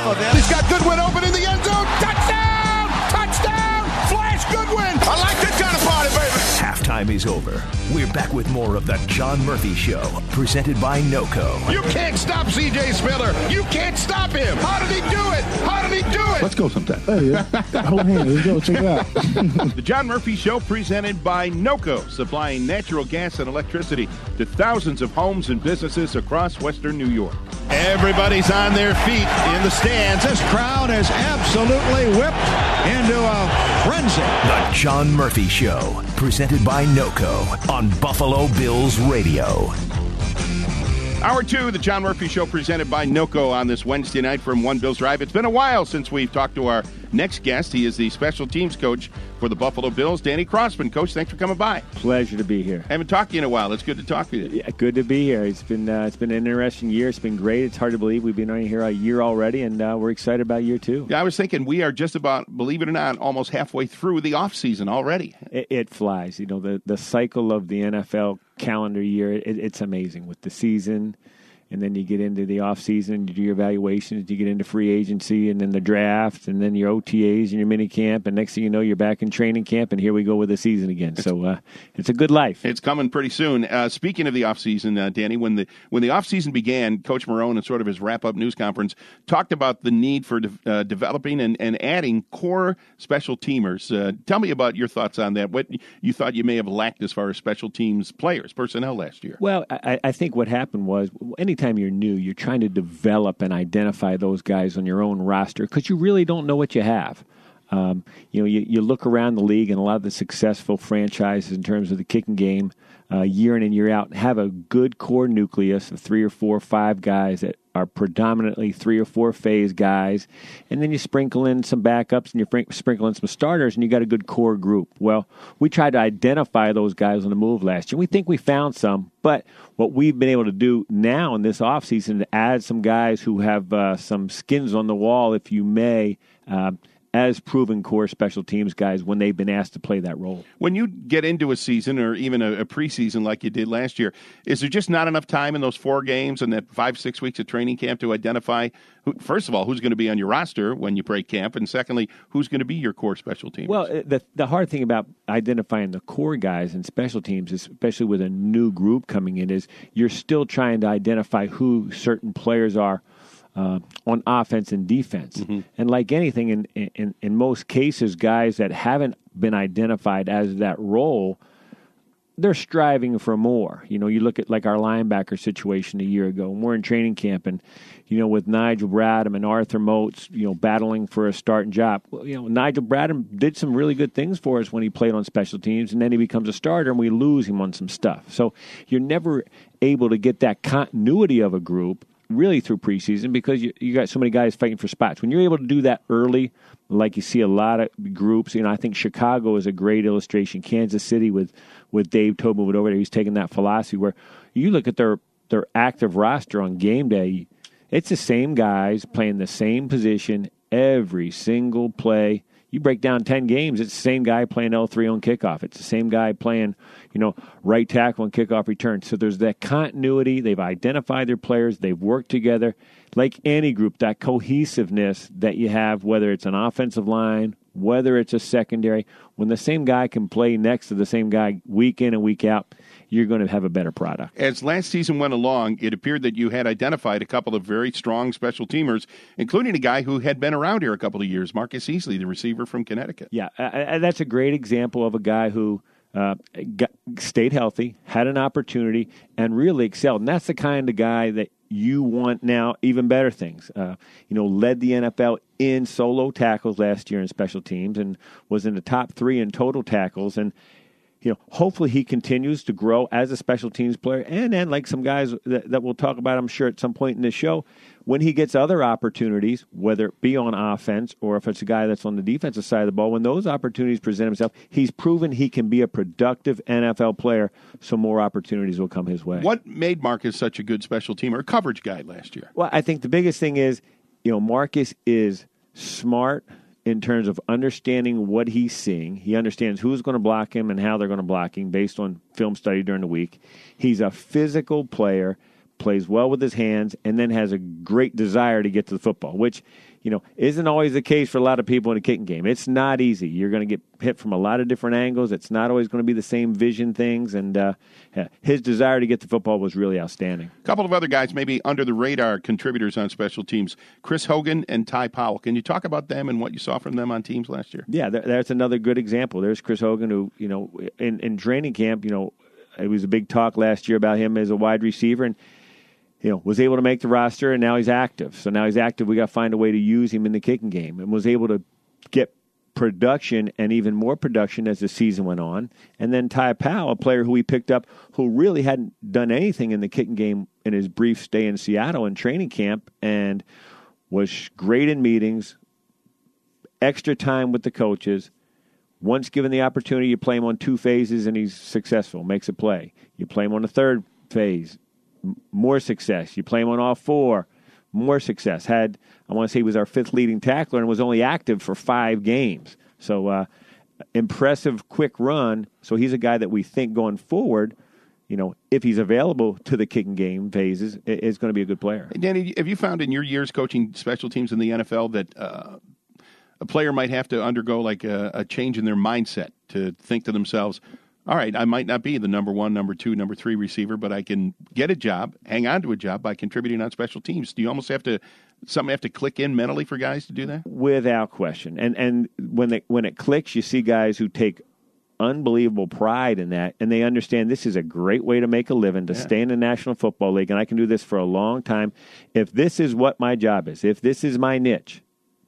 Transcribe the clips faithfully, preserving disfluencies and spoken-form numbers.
some of it. He's got Goodwin open in the end zone. Touchdown! Touchdown! Flash Goodwin! I like this kind of party, baby. Halftime is over. We're back with more of the John Murphy Show, presented by NOCO. You can't stop C J Spiller. You can't stop him. How did he do it? How did he do it? Let's go sometime. There you go. Hold hands. Let's go. Check it out. The John Murphy Show, presented by NOCO, supplying natural gas and electricity to thousands of homes and businesses across western New York. Everybody's on their feet in the stands. This crowd is absolutely whipped into a frenzy. The John Murphy Show, presented by NOCO on Buffalo Bills Radio. Hour two, the John Murphy Show, presented by NOCO on this Wednesday night from One Bills Drive. It's been a while since we've talked to our next guest. He is the special teams coach for the Buffalo Bills, Danny Crossman. Coach, thanks for coming by. Pleasure to be here. I haven't talked to you in a while. It's good to talk with you. Yeah, good to be here. It's been uh, it's been an interesting year. It's been great. It's hard to believe we've been on here a year already, and uh, we're excited about year two. Yeah, I was thinking we are just about, believe it or not, almost halfway through the offseason already. It, it flies. You know, the, the cycle of the N F L calendar year, it, it's amazing with the season. And then you get into the offseason, you do your evaluations, you get into free agency, and then the draft, and then your O T As and your mini camp, and next thing you know, you're back in training camp, and here we go with the season again. So uh, it's a good life. It's coming pretty soon. Uh, speaking of the offseason, uh, Danny, when the when the offseason began, Coach Marone, in sort of his wrap-up news conference, talked about the need for de- uh, developing and, and adding core special teamers. Uh, tell me about your thoughts on that. What you thought you may have lacked as far as special teams players, personnel last year. Well, I, I think what happened was any Anytime you're new, you're trying to develop and identify those guys on your own roster because you really don't know what you have. Um, you know, you, you look around the league, and a lot of the successful franchises in terms of the kicking game, uh, year in and year out, have a good core nucleus of three or four or five guys that are predominantly three or four phase guys, and then you sprinkle in some backups and you fr- sprinkle in some starters, and you got a good core group. Well, we tried to identify those guys on the move last year. We think we found some, but what we've been able to do now in this offseason to add some guys who have uh, some skins on the wall, if you may, uh, as proven core special teams guys when they've been asked to play that role. When you get into a season or even a, a preseason like you did last year, is there just not enough time in those four games and that five, six weeks of training camp to identify, who, first of all, who's going to be on your roster when you break camp, and secondly, who's going to be your core special teams? Well, the the hard thing about identifying the core guys and special teams, especially with a new group coming in, is you're still trying to identify who certain players are Uh, on offense and defense. Mm-hmm. And like anything, in, in in most cases, guys that haven't been identified as that role, they're striving for more. You know, you look at like our linebacker situation a year ago, and we're in training camp, and, you know, with Nigel Bradham and Arthur Moats, you know, battling for a starting job. Well, you know, Nigel Bradham did some really good things for us when he played on special teams, and then he becomes a starter, and we lose him on some stuff. So you're never able to get that continuity of a group really through preseason because you, you got so many guys fighting for spots. When you're able to do that early, like you see a lot of groups, you know, I think Chicago is a great illustration. Kansas City with, with Dave Toub moving over there, he's taking that philosophy where you look at their, their active roster on game day, it's the same guys playing the same position every single play. You break down ten games, it's the same guy playing L three on kickoff. It's the same guy playing, you know, right tackle on kickoff return. So there's that continuity. They've identified their players. They've worked together. Like any group, that cohesiveness that you have, whether it's an offensive line, whether it's a secondary, when the same guy can play next to the same guy week in and week out, you're going to have a better product. As last season went along, it appeared that you had identified a couple of very strong special teamers, including a guy who had been around here a couple of years, Marcus Easley, the receiver from Connecticut. Yeah, uh, that's a great example of a guy who uh, got, stayed healthy, had an opportunity, and really excelled. And that's the kind of guy that you want now, even better things. Uh, you know, led the N F L in solo tackles last year in special teams and was in the top three in total tackles. And you know, hopefully he continues to grow as a special teams player. And then, like some guys that, that we'll talk about, I'm sure, at some point in this show, when he gets other opportunities, whether it be on offense or if it's a guy that's on the defensive side of the ball, when those opportunities present himself, he's proven he can be a productive N F L player, so more opportunities will come his way. What made Marcus such a good special teamer, coverage guy last year? Well, I think the biggest thing is, you know, Marcus is smart in terms of understanding what he's seeing. He understands who's going to block him and how they're going to block him based on film study during the week. He's a physical player, plays well with his hands, and then has a great desire to get to the football, which, you know, isn't always the case for a lot of people in a kicking game. It's not easy. You're going to get hit from a lot of different angles. It's not always going to be the same vision things, and uh, his desire to get to football was really outstanding. A couple of other guys, maybe under-the-radar contributors on special teams, Chris Hogan and Ty Powell. Can you talk about them and what you saw from them on teams last year? Yeah, that's another good example. There's Chris Hogan who, you know, in, in training camp, you know, it was a big talk last year about him as a wide receiver, and you know, was able to make the roster, and now he's active. So now he's active. We got to find a way to use him in the kicking game, and was able to get production and even more production as the season went on. And then Ty Powell, a player who we picked up who really hadn't done anything in the kicking game in his brief stay in Seattle in training camp, and was great in meetings, extra time with the coaches. Once given the opportunity, you play him on two phases, and he's successful, makes a play. You play him on the third phase, more success. You play him on all four, more success. Had, I want to say he was our fifth leading tackler and was only active for five games. So uh, impressive, quick run. So he's a guy that we think going forward, you know, if he's available to the kicking game phases, is going to be a good player. Hey, Danny, have you found in your years coaching special teams in the N F L that uh, a player might have to undergo like a, a change in their mindset to think to themselves, all right, I might not be the number one, number two, number three receiver, but I can get a job, hang on to a job by contributing on special teams. Do you almost have to, something have to click in mentally for guys to do that? Without question. And and when they, when it clicks, you see guys who take unbelievable pride in that, and they understand this is a great way to make a living, to yeah. stay in the National Football League, and I can do this for a long time. If this is what my job is, if this is my niche,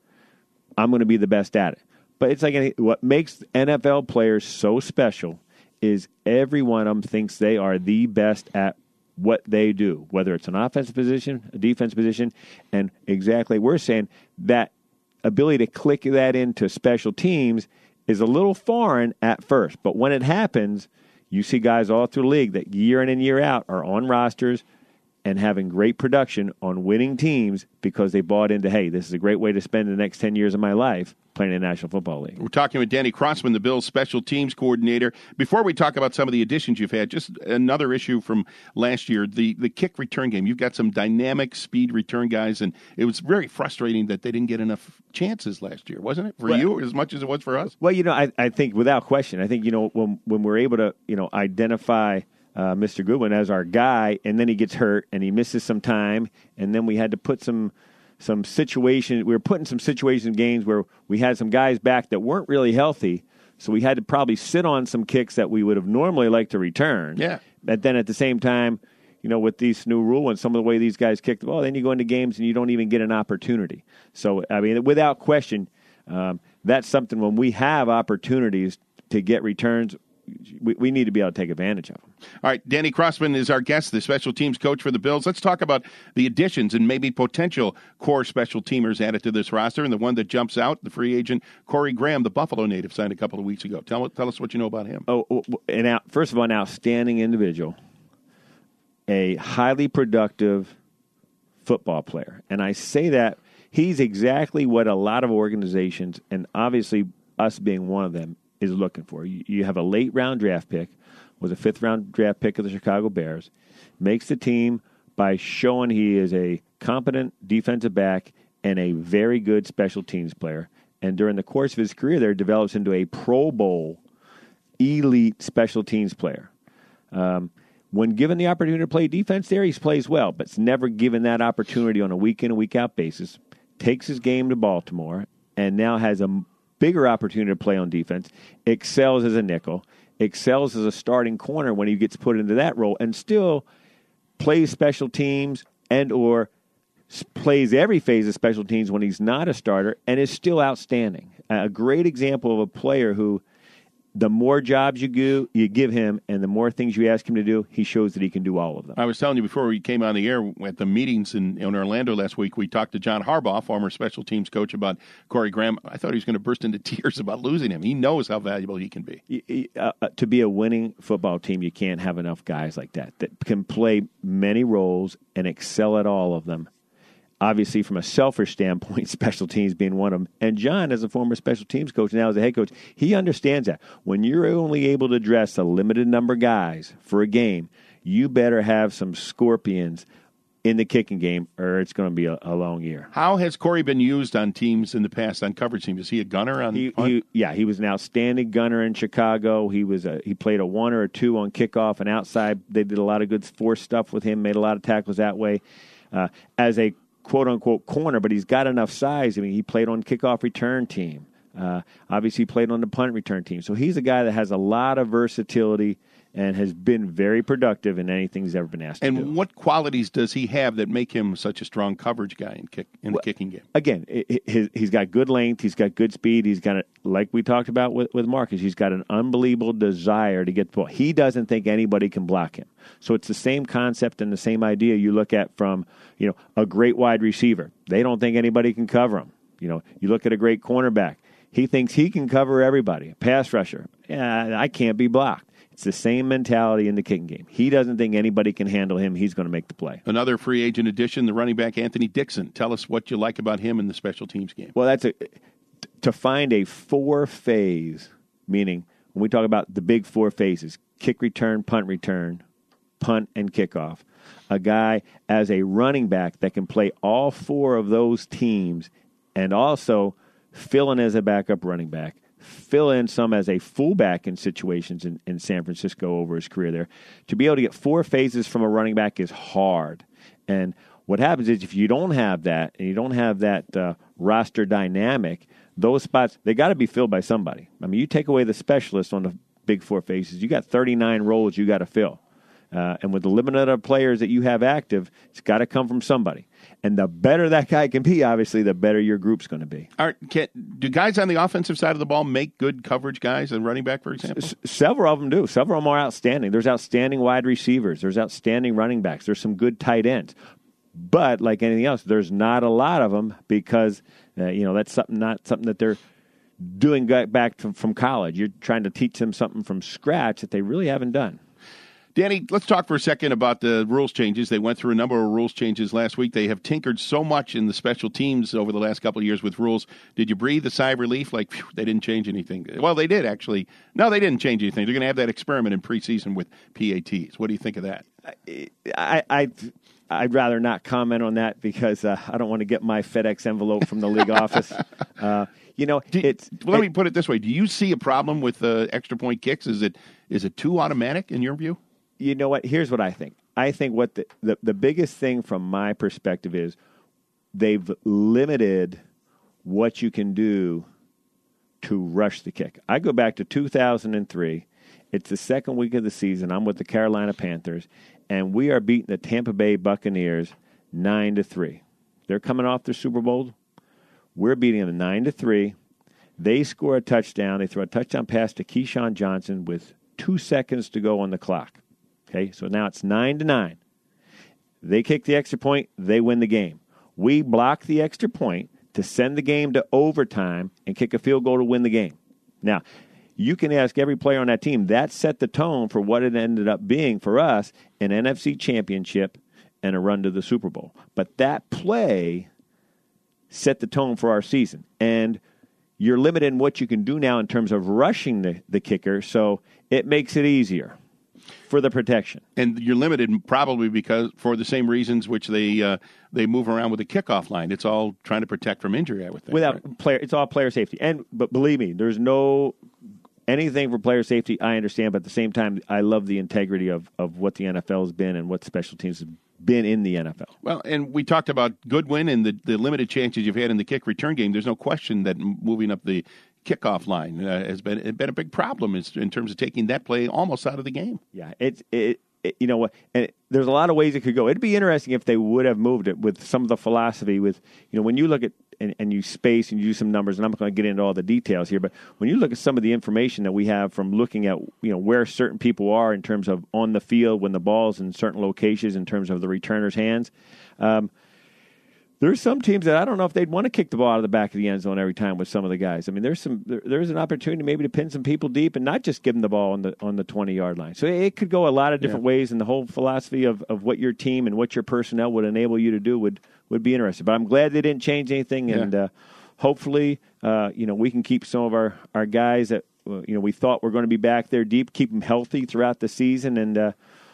I'm going to be the best at it. But it's like what makes N F L players so special is every one of them thinks they are the best at what they do, whether it's an offensive position, a defense position, and exactly we're saying that ability to click that into special teams is a little foreign at first. But when it happens, you see guys all through the league that year in and year out are on rosters and having great production on winning teams because they bought into, hey, this is a great way to spend the next ten years of my life playing in the National Football League. We're talking with Danny Crossman, the Bills special teams coordinator. Before we talk about some of the additions you've had, just another issue from last year, the, the kick return game. You've got some dynamic speed return guys, and it was very frustrating that they didn't get enough chances last year, wasn't it? For well, you as much as it was for us? Well, you know, I, I think without question, I think, you know, when, when we're able to, you know, identify uh, Mister Goodwin as our guy, and then he gets hurt and he misses some time, and then we had to put some some situation. We were putting some situation games where we had some guys back that weren't really healthy, so we had to probably sit on some kicks that we would have normally liked to return. Yeah. But then at the same time, you know, with these new rule and some of the way these guys kick the ball, then you go into games and you don't even get an opportunity. So, I mean, without question, um, that's something when we have opportunities to get returns, we, we need to be able to take advantage of them. All right, Danny Crossman is our guest, the special teams coach for the Bills. Let's talk about the additions and maybe potential core special teamers added to this roster. And the one that jumps out, the free agent Corey Graham, the Buffalo native, signed a couple of weeks ago. Tell, tell us what you know about him. Oh, and out, first of all, an outstanding individual, a highly productive football player. And I say that he's exactly what a lot of organizations, and obviously us being one of them, is looking for. You, you have a late round draft pick, was a fifth round draft pick of the Chicago Bears, makes the team by showing he is a competent defensive back and a very good special teams player. And during the course of his career there, develops into a Pro Bowl elite special teams player. Um, when given the opportunity to play defense there, he plays well, but's never given that opportunity on a week-in and week-out basis. Takes his game to Baltimore and now has a bigger opportunity to play on defense, excels as a nickel, excels as a starting corner when he gets put into that role, and still plays special teams and or plays every phase of special teams when he's not a starter and is still outstanding. A great example of a player who the more jobs you do, you give him and the more things you ask him to do, he shows that he can do all of them. I was telling you before we came on the air at the meetings in, in Orlando last week, we talked to John Harbaugh, former special teams coach, about Corey Graham. I thought he was going to burst into tears about losing him. He knows how valuable he can be. Uh, to be a winning football team, you can't have enough guys like that that can play many roles and excel at all of them. Obviously, from a selfish standpoint, special teams being one of them. And John, as a former special teams coach, now as a head coach, he understands that. When you're only able to address a limited number of guys for a game, you better have some scorpions in the kicking game, or it's going to be a, a long year. How has Corey been used on teams in the past, on coverage teams? Is he a gunner on he, punt? he, yeah, he was an outstanding gunner in Chicago. He was a, he played a one or a two on kickoff and outside. They did a lot of good force stuff with him, made a lot of tackles that way. Uh, as a quote-unquote corner, but he's got enough size. I mean, he played on kickoff return team. Uh, obviously, he played on the punt return team. So he's a guy that has a lot of versatility and has been very productive in anything he's ever been asked and to do. And what qualities does he have that make him such a strong coverage guy in kick in well, the kicking game? Again, it, it, he's got good length. He's got good speed. He's got, a, like we talked about with, with Marcus, he's got an unbelievable desire to get the ball. He doesn't think anybody can block him. So it's the same concept and the same idea you look at from, you know, a great wide receiver. They don't think anybody can cover him. You know, you look at a great cornerback. He thinks he can cover everybody. A pass rusher, yeah, I can't be blocked. It's the same mentality in the kicking game. He doesn't think anybody can handle him. He's going to make the play. Another free agent addition, the running back Anthony Dixon. Tell us what you like about him in the special teams game. Well, that's a to find a four-phase, meaning when we talk about the big four phases, kick return, punt return, punt, and kickoff, a guy as a running back that can play all four of those teams and also fill in as a backup running back, fill in some as a fullback in situations in, in San Francisco over his career there. To be able to get four phases from a running back is hard. And what happens is if you don't have that and you don't have that uh, roster dynamic, those spots, they got to be filled by somebody. I mean, you take away the specialist on the big four phases, you got thirty-nine roles you got to fill. Uh, and with the limited of players that you have active, it's got to come from somebody. And the better that guy can be, obviously, the better your group's going to be. Are, can, do guys on the offensive side of the ball make good coverage guys, a running back, for example? S- several of them do. Several of them are outstanding. There's outstanding wide receivers. There's outstanding running backs. There's some good tight ends. But like anything else, there's not a lot of them because, uh, you know, that's something not something that they're doing back to, from college. You're trying to teach them something from scratch that they really haven't done. Danny, let's talk for a second about the rules changes. They went through a number of rules changes last week. They have tinkered so much in the special teams over the last couple of years with rules. Did you breathe a sigh of relief? Like, phew, they didn't change anything. Well, they did, actually. No, they didn't change anything. They're going to have that experiment in preseason with P A Ts. What do you think of that? I, I, I'd rather not comment on that because uh, I don't want to get my FedEx envelope from the league office. Uh, you know, do, it's. Well, let it, me put it this way. Do you see a problem with uh, extra point kicks? Is it is it too automatic in your view? You know what? Here's what I think. I think what the, the, the biggest thing from my perspective is they've limited what you can do to rush the kick. I go back to two thousand three. It's the second week of the season. I'm with the Carolina Panthers, and we are beating the Tampa Bay Buccaneers nine to three. They're coming off their Super Bowl. We're beating them nine to three. They score a touchdown. They throw a touchdown pass to Keyshawn Johnson with two seconds to go on the clock. Okay, so now it's nine to nine. They kick the extra point, they win the game. We block the extra point to send the game to overtime and kick a field goal to win the game. Now, you can ask every player on that team, that set the tone for what it ended up being for us, an N F C championship and a run to the Super Bowl. But that play set the tone for our season. And you're limited in what you can do now in terms of rushing the, the kicker, so it makes it easier for the protection. And you're limited probably because for the same reasons which they uh, they move around with the kickoff line. It's all trying to protect from injury, I would think. Without right? player, it's all player safety. And but believe me, there's no anything for player safety. I understand, but at the same time, I love the integrity of, of what the N F L has been and what special teams have been in the N F L. Well, and we talked about Goodwin and the, the limited chances you've had in the kick return game. There's no question that moving up the kickoff line uh, has been it been a big problem in, in terms of taking that play almost out of the game. Yeah, it's it, it. You know what? And it, there's a lot of ways it could go. It'd be interesting if they would have moved it with some of the philosophy. With you know, when you look at and, and you space and you do some numbers, and I'm not going to get into all the details here, but when you look at some of the information that we have from looking at you know where certain people are in terms of on the field when the ball's in certain locations in terms of the returner's hands. Um, There's some teams that I don't know if they'd want to kick the ball out of the back of the end zone every time with some of the guys. I mean, there's some there, there's an opportunity maybe to pin some people deep and not just give them the ball on the on the twenty-yard line. So it could go a lot of different yeah. ways, and the whole philosophy of, of what your team and what your personnel would enable you to do would, would be interesting. But I'm glad they didn't change anything, yeah. and uh, hopefully, uh, you know, we can keep some of our, our guys that uh, you know we thought were going to be back there deep, keep them healthy throughout the season, and uh,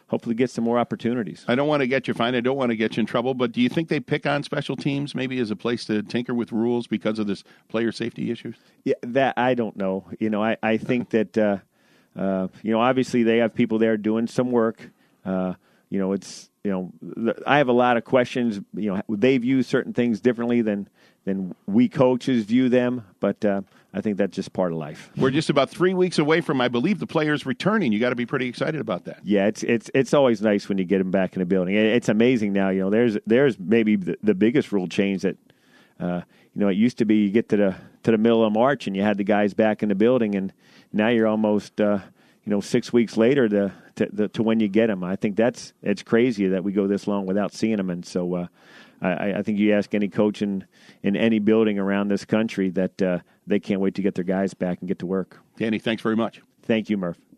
hopefully get some more opportunities. I don't want to get you fined. I don't want to get you in trouble, but do you think they pick on special teams maybe as a place to tinker with rules because of this player safety issues? Yeah, that I don't know. You know, I, I think that, uh, uh, you know, obviously they have people there doing some work. Uh, you know, it's, you know, I have a lot of questions. You know, they view certain things differently than than we coaches view them, but uh, I think that's just part of life. We're just about three weeks away from, I believe, the players returning. You got to be pretty excited about that. Yeah, it's it's it's always nice when you get them back in the building. It's amazing now. You know, there's there's maybe the, the biggest rule change that uh, you know, it used to be you get to the to the middle of March and you had the guys back in the building, and now you're almost uh, you know six weeks later to to, the, to when you get them. I think that's it's crazy that we go this long without seeing them, and so. Uh, I, I think you ask any coach in, in any building around this country that uh, they can't wait to get their guys back and get to work. Danny, thanks very much. Thank you, Murph.